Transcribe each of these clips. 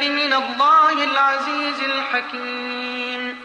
من الله العزيز الحكيم.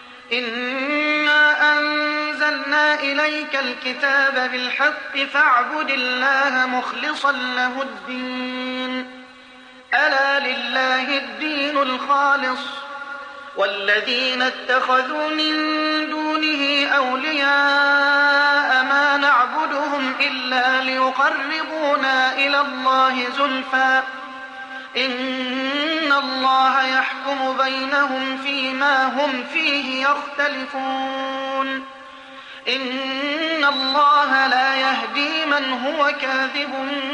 إنا أنزلنا إليك الكتاب بالحق فاعبد الله مخلصا له الدين. ألا لله الدين الخالص والذين اتخذوا من دونه أولياء ما نعبدهم إلا ليقربونا إلى الله زلفى إن الله يحكم بينهم فيما هم فيه يختلفون. إن الله لا يهدي من هو كاذب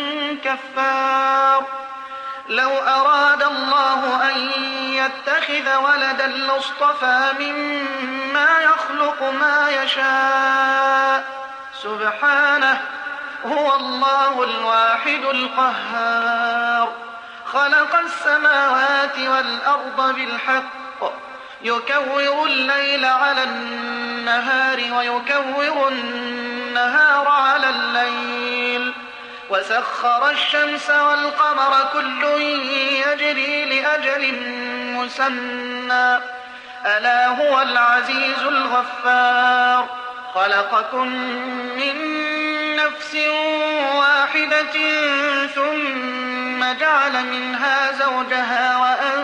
كفار. لو أراد الله أن يتخذ ولدا لاصطفى مما يخلق ما يشاء سبحانه هو الله الواحد القهار. خلق السماوات والأرض بالحق يكور الليل على النهار ويكور النهار على الليل وسخر الشمس والقمر كل يجري لأجل مسمى ألا هو العزيز الغفار. خلقكم من نفس واحدة ثم جعل منها زوجها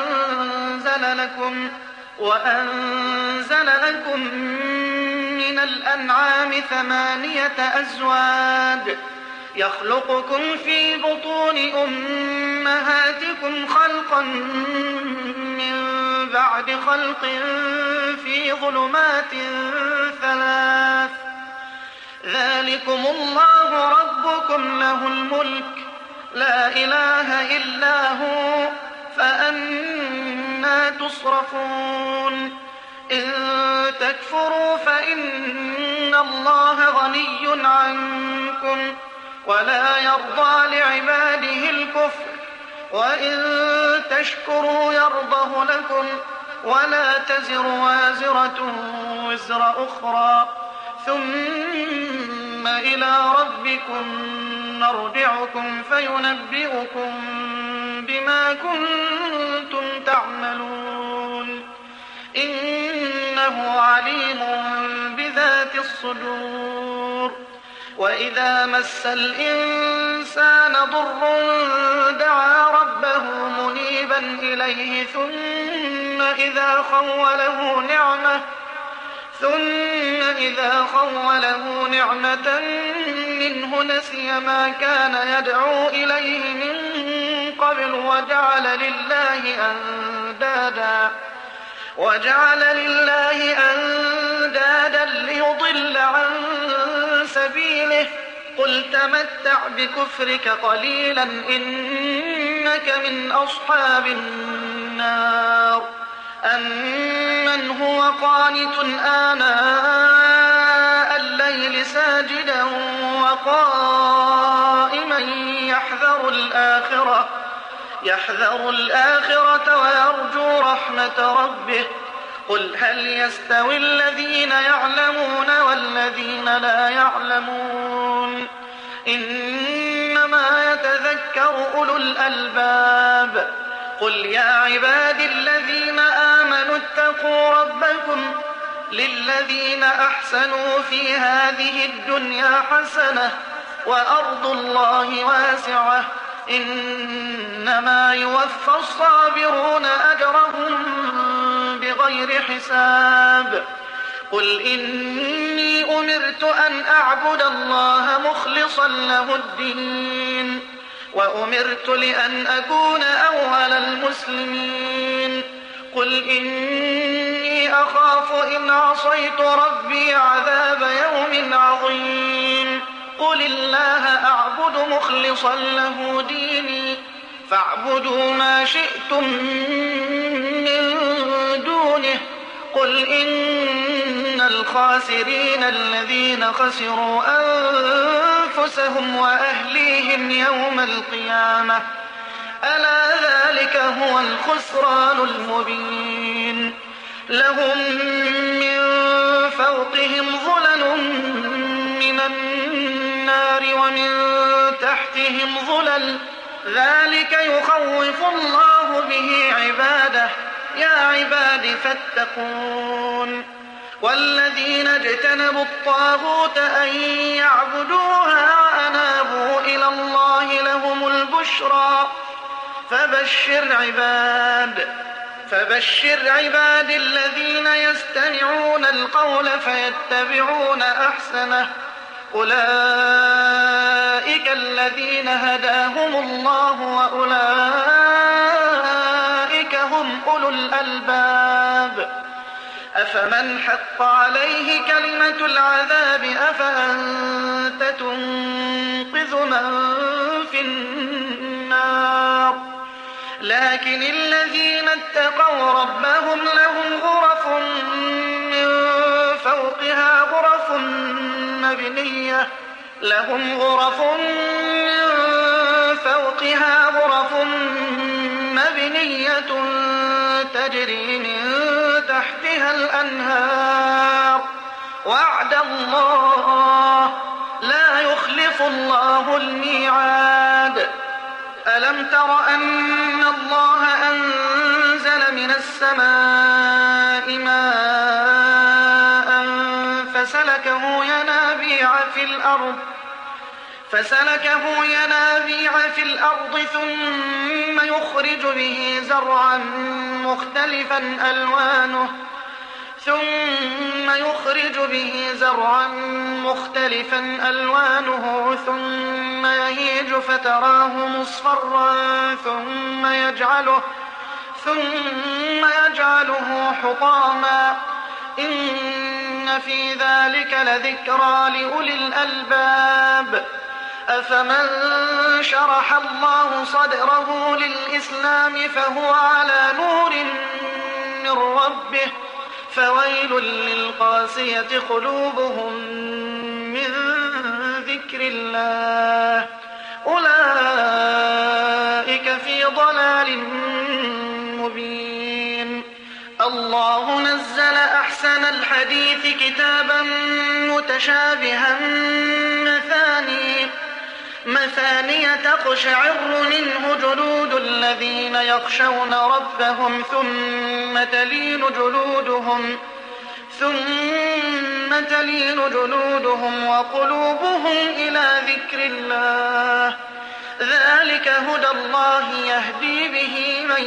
وأنزل لكم من الأنعام 8 أزواج يخلقكم في بطون أمهاتكم خلقا من بعد خلق في ظلمات 3 ذلكم الله ربكم له الملك لا إله إلا هو فأنى تصرفون. إن تكفروا فإن الله غني عنكم ولا يرضى لعباده الكفر وإن تشكروا يرضه لكم ولا تزر وازرة وزر أخرى ثم إلى ربكم مرجعكم فينبئكم بما كنتم تعملون. إنه عليم بذات الصدور. وإذا مس الإنسان ضر دعا ربه منيبا إليه ثم إذا خوله نعمة منه نسي ما كان يدعو إليه من قبل وجعل لله أندادا ليضل عن سبيله. قل تمتع بكفرك قليلا إنك من أصحاب النار. أمن هو قانت آناء الليل ساجدا وقائما يحذر الآخرة ويرجو رحمة ربه. قل هل يستوي الذين يعلمون والذين لا يعلمون إنما يتذكر أولو الألباب. قل يا عبادي الذين آمنوا اتقوا ربكم للذين أحسنوا في هذه الدنيا حسنة وأرض الله واسعة إنما يوفى الصابرون أجرهم بغير حساب. قل إني أمرت أن أعبد الله مخلصا له الدين وأمرت لأن أكون أول المسلمين. قل إني أخاف إن عصيت ربي عذاب يوم عظيم. قل الله أعبد مخلصا له ديني فاعبدوا ما شئتم من دونه. قل إن الخاسرين الذين خسروا أنفسهم وأهليهم يوم القيامة ألا ذلك هو الخسران المبين. لهم من فوقهم ظلل من النار ومن تحتهم ظلل ذلك يخوف الله به عباده يا عباد فاتقون والذين اجتنبوا الطاغوت أن يعبدوها وأنابوا إلى الله لهم البشرى فبشر عباد الذين يستمعون القول فيتبعون أحسنه أولئك الذين هداهم الله وأولئك هم أولو الألباب أفمن حق عليه كلمة العذاب أفأنت تنقذ من في النار لكن الذين اتقوا ربهم لهم غرف من فوقها غرف مبنية تجري من تحتها الأنهار وعد الله لا يخلف الله الميعاد ألم تر أن الله أنزل من السماء ماء فسلكه ينابيع في الأرض ثم يخرج به زرعا مختلفا ألوانه ثم يهيج فتراه مصفرا ثم يجعله حطاما إن في ذلك لذكرى لأولي الألباب أفمن شرح الله صدره للإسلام فهو على نور من ربه فويل للقاسية قلوبهم من ذكر الله أولئك في ضلال مبين الله نزل أحسن الحديث كتابا متشابها مثانية تقشعر منه جلود الذين يخشون ربهم ثم تلين جلودهم وقلوبهم إلى ذكر الله ذلك هدى الله يهدي به من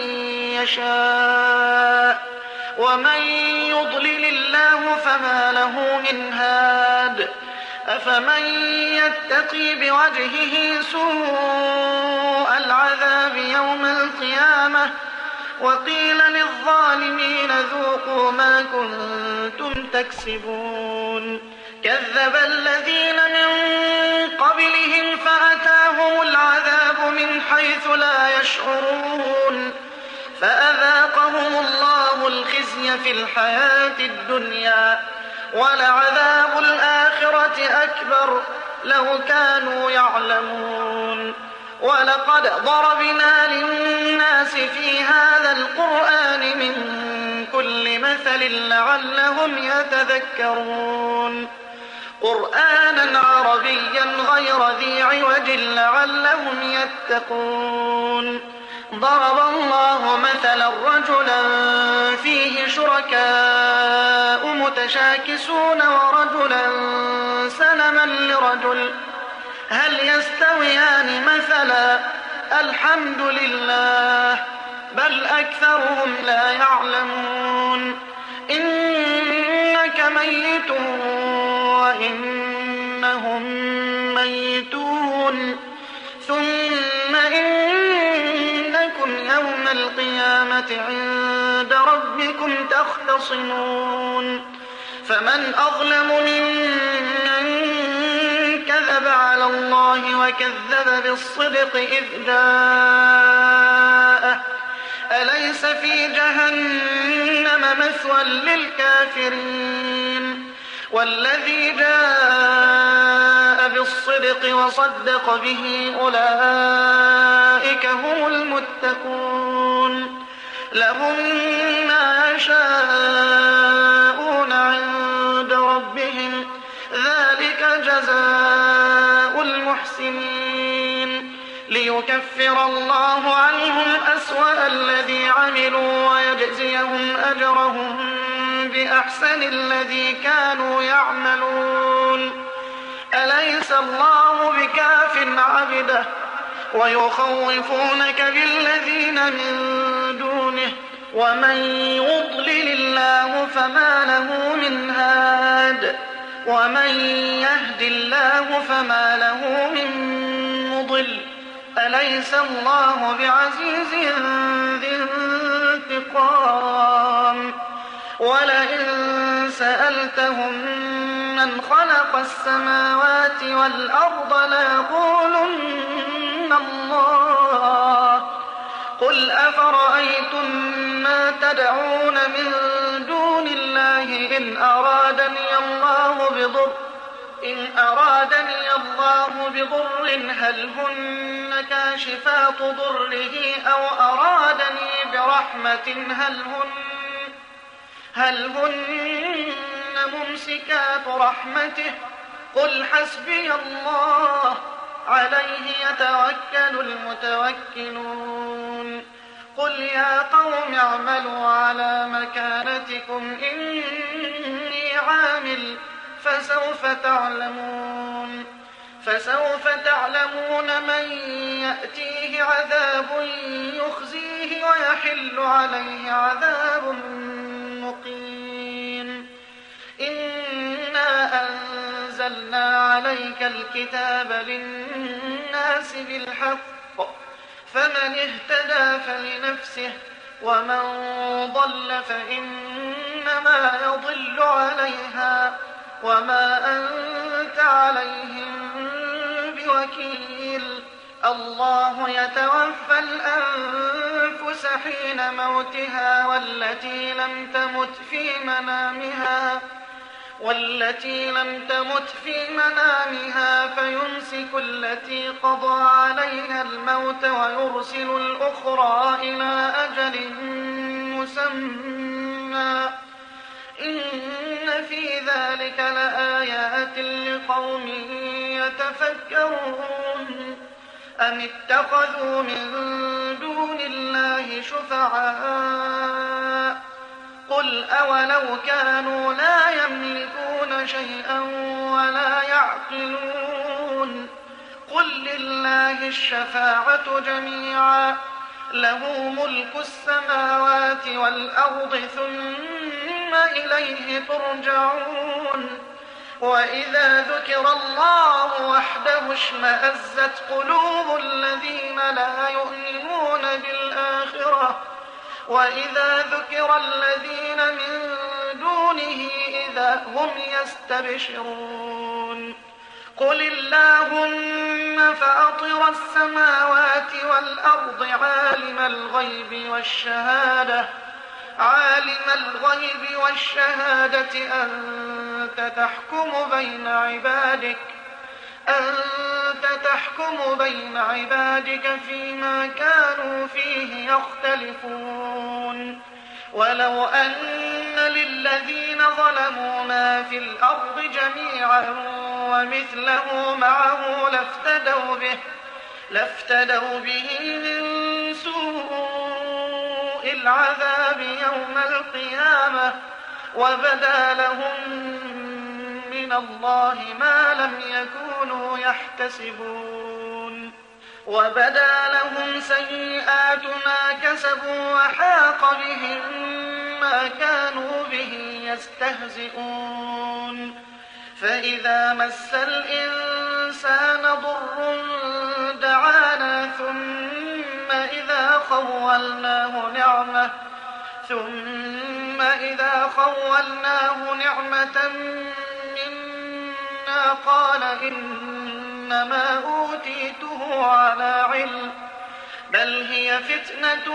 يشاء ومن يضلل الله فما له من هاد أفمن يتقي بوجهه سوء العذاب يوم القيامة وقيل للظالمين ذوقوا ما كنتم تكسبون كذب الذين من قبلهم فأتاهم العذاب من حيث لا يشعرون فأذاقهم الله الخزي في الحياة الدنيا ولعذاب الآخرة أكبر لو كانوا يعلمون ولقد ضربنا للناس في هذا القرآن من كل مثل لعلهم يتذكرون قرآنا عربيا غير ذي عوج لعلهم يتقون ضرب الله مثلا رجلا فيه شركاء متشاكسون ورجلا سلما لرجل هل يستويان مثلا الحمد لله بل أكثرهم لا يعلمون إنك ميت وإنهم ميتون ثم إنكم يوم القيامة عند ربكم تختصمون فمن أظلم ممن كذب على الله وكذب بالصدق إذ جاءه أليس في جهنم مثوى للكافرين والذي جاء بالصدق وصدق به أولئك هم المتقون لهم ما يشاءون عند ربهم ذلك جزاء المحسنين ليكفر الله عنهم أسوأ الذي عملوا ويجزيهم أجرهم بأحسن الذي كانوا يعملون. أليس الله بكاف عبده ويخوفونك بالذين من دونه ومن يضلل الله فما له من هاد ومن يهد الله فما له من مضل. أليس الله بعزيز ذي انتقام. ولئن سألتهم من خلق السماوات والأرض ليقولن الله. قل أفرأيتم ما تدعون من دون الله إن أرادني الله بضر هل هن كاشفات ضره أو أرادني برحمة هل هن ممسكات رحمته. قل حسبي الله عليه يتوكل المتوكلون. قل يا قوم اعملوا على مكانتكم إني عامل فسوف تعلمون من يأتيه عذاب يخزيه ويحل عليه عذاب مقيم. إنا أنزلنا عليك الكتاب للناس بالحق فمن اهتدى فلنفسه ومن ضل فإنما يضل عليها وما أنت عليهم بوكيل. الله يتوفى الأنفس حين موتها والتي لم تمت في منامها فيمسك التي قضى عليها الموت ويرسل الأخرى إلى أجل مسمى. إن في ذلك لآيات لقوم يتفكرون. أم اتخذوا من دون الله شفعاء قل أولو كانوا لا يملكون شيئا ولا يعقلون. قل لله الشفاعة جميعا له ملك السماوات والأرض ثم إليه ترجعون. وإذا ذكر الله وحده اشمأزت قلوب الذين لا يؤمنون بالآخرة وإذا ذكر الذين من دونه إذا هم يستبشرون. قل اللهم فاطر السماوات والأرض عالم الغيب والشهادة أنت تحكم بين عبادك فيما كانوا فيه يختلفون. ولو أن للذين ظلموا ما في الأرض جميعا ومثله معه لافتدوا به من سوء العذاب يوم القيامة وبدا لهم من الله ما لم يكونوا يحتسبون. وبدا لهم سيئات ما كسبوا وحاق بهم ما كانوا به يستهزئون. فإذا مس الإنسان ضر دعانا ثم إذا خولناه نعمة منا قال إنما أوتيته على علم بل هي فتنة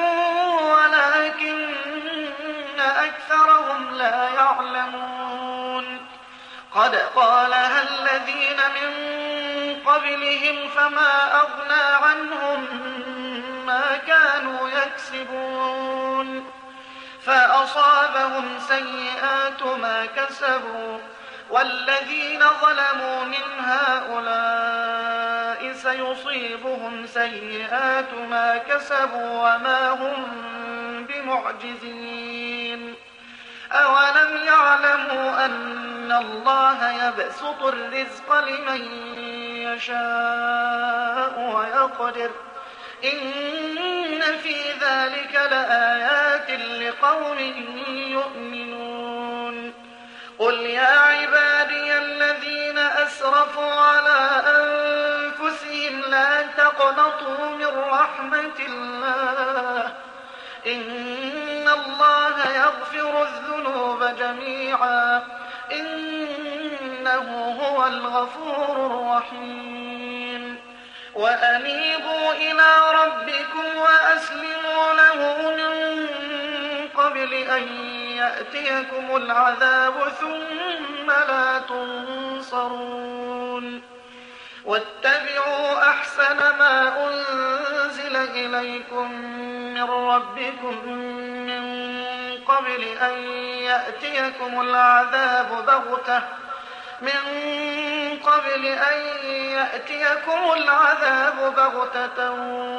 ولكن أكثرهم لا يعلمون. قد قالها الذين من قبلهم فما أغنى عنهم ما كانوا يكسبون فأصابهم سيئات ما كسبوا والذين ظلموا من هؤلاء سيصيبهم سيئات ما كسبوا وما هم بمعجزين. أولم يعلموا أن الله يبسط الرزق لمن يشاء ويقدر إن في ذلك لآيات لقوم يؤمنون. قل يا عبادي الذين أسرفوا على أنفسهم لا تقنطوا من رحمة الله إن الله يغفر الذنوب جميعا إنه هو الغفور الرحيم. وأنيبوا إلى ربكم وأسلموا له من قبل أن يأتيكم العذاب ثم لا تنصرون. واتبعوا أحسن ما أنزل إليكم من ربكم من قبل أن يأتيكم العذاب بغتة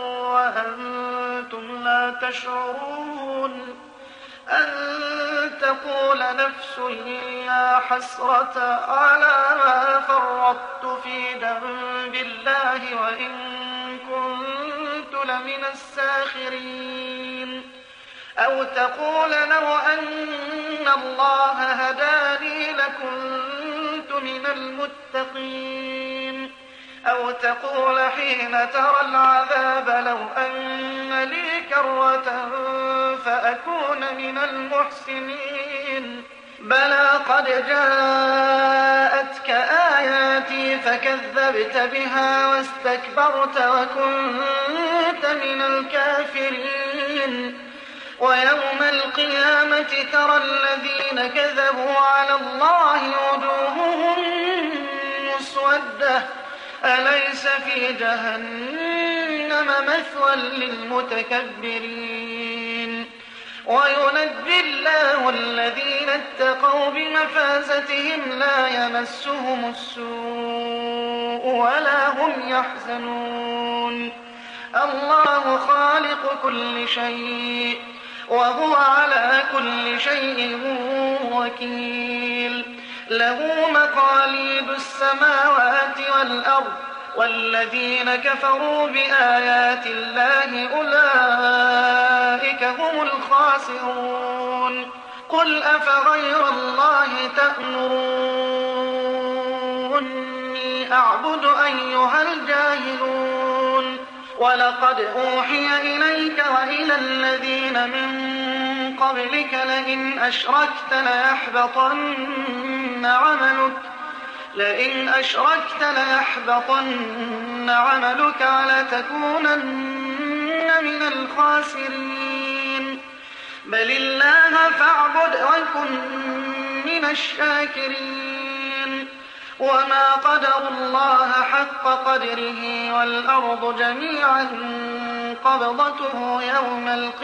وأنتم لا تشعرون أن تقول نفس يا حسرة على ما فرطت في ذنب الله وإن كنت لمن الساخرين أو تقول لو أن الله هداني لكنت من المتقين أو تقول حين ترى العذاب لو أن لي كرة فأكون من المحسنين. بلى قد جاءتك آياتي فكذبت بها واستكبرت وكنت من الكافرين. ويوم القيامة ترى الذين كذبوا على الله وجوههم مسودة أليس في جهنم مثوى للمتكبرين. وينجي الله الذين اتقوا بمفازتهم لا يمسهم السوء ولا هم يحزنون. الله خالق كل شيء وهو على كل شيء وكيل. له مقاليد السماوات والأرض والذين كفروا بآيات الله أولئك هم الخاسرون. قل أفغير الله تأمروني أعبد أيها الجاهلون. ولقد أوحي إليك وإلى الذين من قبلك لئن أشركت ليحبطن عملك ولتكونن من الخاسرين. بل الله فاعبد وكن من الشاكرين. وما قدروا الله حق قدره والأرض جميعا قبضته يوم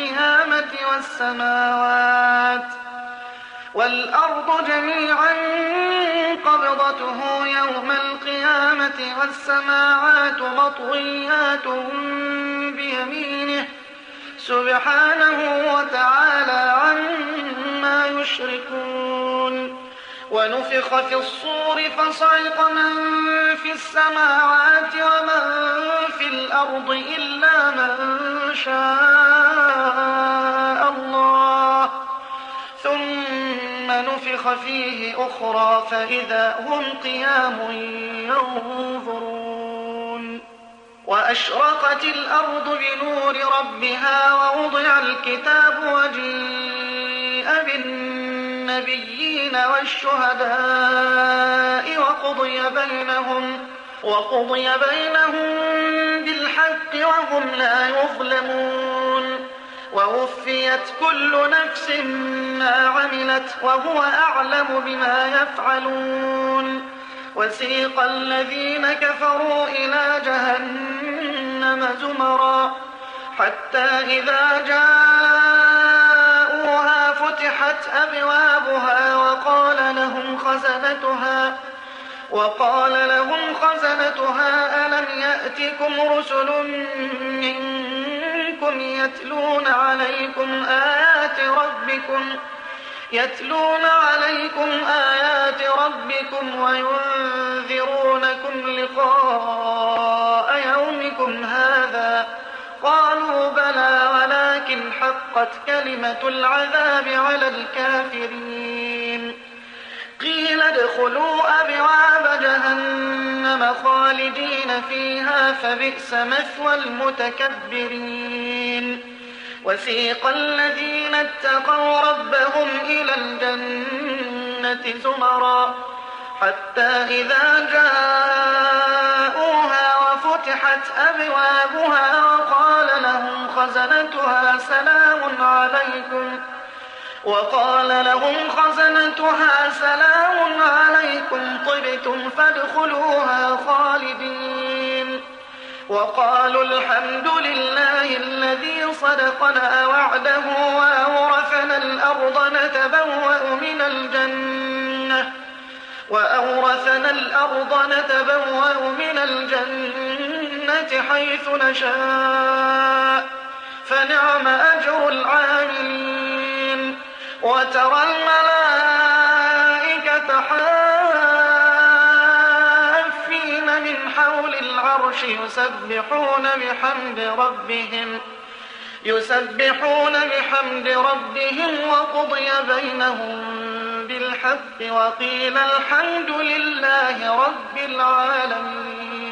القيامة والسماوات مطويات بيمينه سبحانه وتعالى عما يشركون. ونفخ في الصور فصعق من في السماوات ومن في الأرض إلا من شاء الله ثم نفخ فيه أخرى فإذا هم قيام ينظرون. وأشرقت الأرض بنور ربها ووضع الكتاب وجيء بالنبيين والشهداء وقضي بينهم بالحق وهم لا يظلمون. ووفيت كل نفس ما عملت وهو أعلم بما يفعلون. وسيق الذين كفروا إلى جهنم زمرا حتى إذا جاءوها فتحت أبوابها وقال لهم خزنتها ألم يأتكم رسل منكم يتلون عليكم آيات ربكم وينذرونكم لقاء يومكم هذا قالوا بلى ولكن حقت كلمة العذاب على الكافرين قيل ادخلوا أبواب جهنم خالدين فيها فبئس مثوى المتكبرين وسيق الذين اتقوا ربهم إلى الجنة زمرا حتى إذا جاءوها وفتحت أبوابها وقال لهم خزنتها سلام عليكم طبتم فادخلوها خالدين وقالوا الحمد لله الذي صدقنا وعده وأورثنا الأرض نتبوأ من الجنة حيث نشاء فنعم أجر العاملين وترى الملائكة حافين من حول العرش يسبحون بحمد ربهم وقضي بينهم بالحق وقيل الحمد لله رب العالمين.